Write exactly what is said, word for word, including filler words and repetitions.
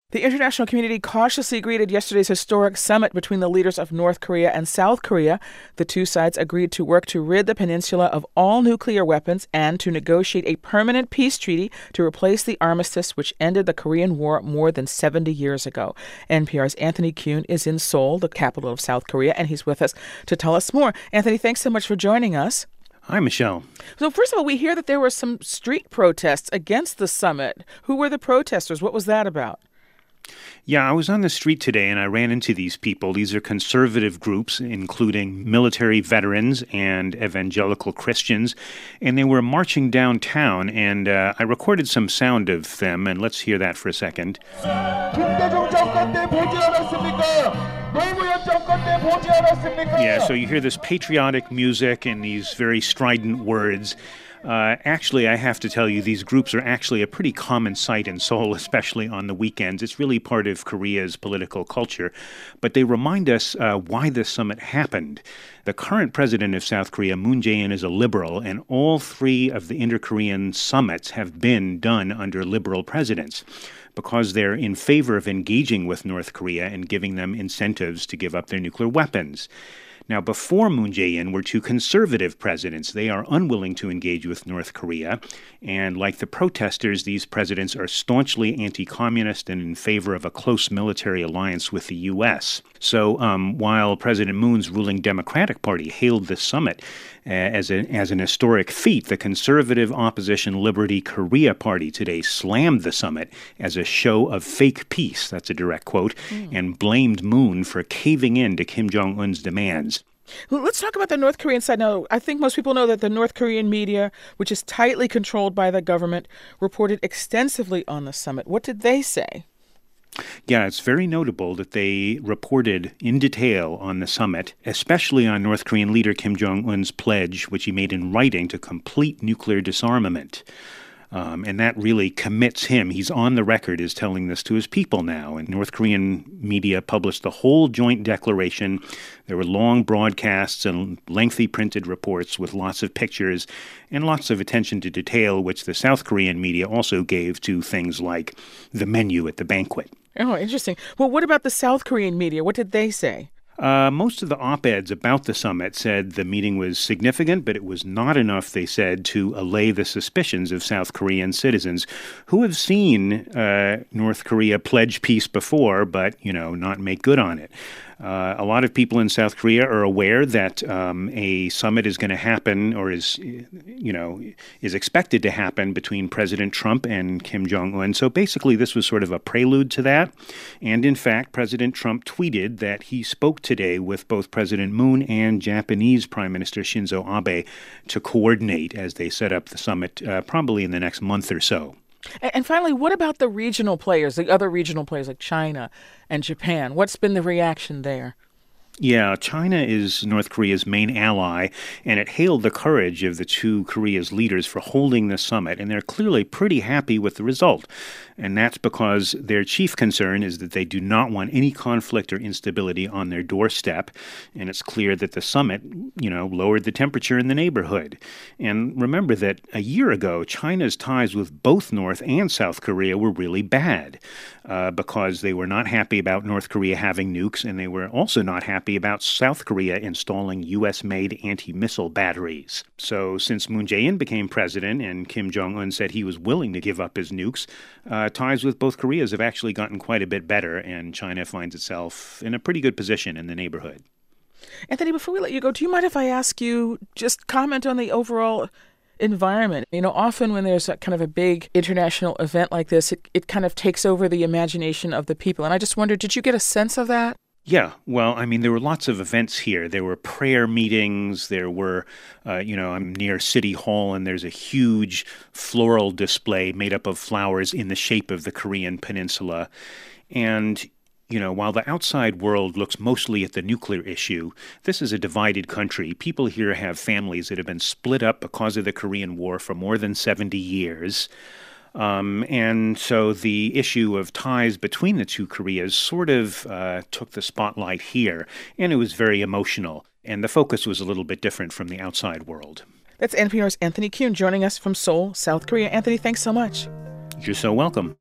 The international community cautiously greeted yesterday's historic summit between the leaders of North Korea and South Korea. The two sides agreed to work to rid the peninsula of all nuclear weapons and to negotiate a permanent peace treaty to replace the armistice which ended the Korean War more than seventy years ago. N P R's Anthony Kuhn is in Seoul, the capital of South Korea, and he's with us to tell us more. Anthony, thanks so much for joining us. Hi, Michelle. So first of all, we hear that there were some street protests against the summit. Who were the protesters? What was that about? Yeah, I was on the street today and I ran into these people. These are conservative groups, including military veterans and evangelical Christians, and they were marching downtown, and uh, I recorded some sound of them, and let's hear that for a second. Yeah, so you hear this patriotic music and these very strident words. Uh, actually, I have to tell you, these groups are actually a pretty common sight in Seoul, especially on the weekends. It's really part of Korea's political culture. But they remind us uh, why this summit happened. The current president of South Korea, Moon Jae-in, is a liberal, and all three of the inter-Korean summits have been done under liberal presidents because they're in favor of engaging with North Korea and giving them incentives to give up their nuclear weapons. Now, before Moon Jae-in were two conservative presidents. They are unwilling to engage with North Korea. And like the protesters, these presidents are staunchly anti-communist and in favor of a close military alliance with the U S. So um, while President Moon's ruling Democratic Party hailed this summit uh, as, a, as an historic feat, the conservative opposition Liberty Korea Party today slammed the summit as a show of fake peace, that's a direct quote, mm. and blamed Moon for caving in to Kim Jong-un's demands. Well, let's talk about the North Korean side. Now, I think most people know that the North Korean media, which is tightly controlled by the government, reported extensively on the summit. What did they say? Yeah, it's very notable that they reported in detail on the summit, especially on North Korean leader Kim Jong-un's pledge, which he made in writing, to complete nuclear disarmament. Um, and that really commits him. He's on the record as telling this to his people now. And North Korean media published the whole joint declaration. There were long broadcasts and lengthy printed reports with lots of pictures and lots of attention to detail, which the South Korean media also gave to things like the menu at the banquet. Oh, interesting. Well, what about the South Korean media? What did they say? Uh, most of the op-eds about the summit said the meeting was significant, but it was not enough, they said, to allay the suspicions of South Korean citizens who have seen uh, North Korea pledge peace before, but, you know, not make good on it. Uh, a lot of people in South Korea are aware that um, a summit is going to happen or is, you know, is expected to happen between President Trump and Kim Jong-un. So basically, this was sort of a prelude to that. And in fact, President Trump tweeted that he spoke today with both President Moon and Japanese Prime Minister Shinzo Abe to coordinate as they set up the summit uh, probably in the next month or so. And finally, what about the regional players, the other regional players like China and Japan? What's been the reaction there? Yeah, China is North Korea's main ally, and it hailed the courage of the two Korea's leaders for holding the summit, and they're clearly pretty happy with the result. And that's because their chief concern is that they do not want any conflict or instability on their doorstep, and it's clear that the summit, you know, lowered the temperature in the neighborhood. And remember that a year ago, China's ties with both North and South Korea were really bad uh, because they were not happy about North Korea having nukes, and they were also not happy about South Korea installing U S-made anti-missile batteries. So since Moon Jae-in became president and Kim Jong-un said he was willing to give up his nukes, uh, ties with both Koreas have actually gotten quite a bit better, and China finds itself in a pretty good position in the neighborhood. Anthony, before we let you go, do you mind if I ask you just comment on the overall environment? You know, often when there's a kind of a big international event like this, it, it kind of takes over the imagination of the people. And I just wondered, did you get a sense of that? Yeah, well, I mean, there were lots of events here. There were prayer meetings. There were, uh, you know, I'm near City Hall, and there's a huge floral display made up of flowers in the shape of the Korean peninsula. And, you know, while the outside world looks mostly at the nuclear issue, this is a divided country. People here have families that have been split up because of the Korean War for more than seventy years. Um, and so the issue of ties between the two Koreas sort of uh, took the spotlight here, and it was very emotional. And the focus was a little bit different from the outside world. That's N P R's Anthony Kuhn joining us from Seoul, South Korea. Anthony, thanks so much. You're so welcome.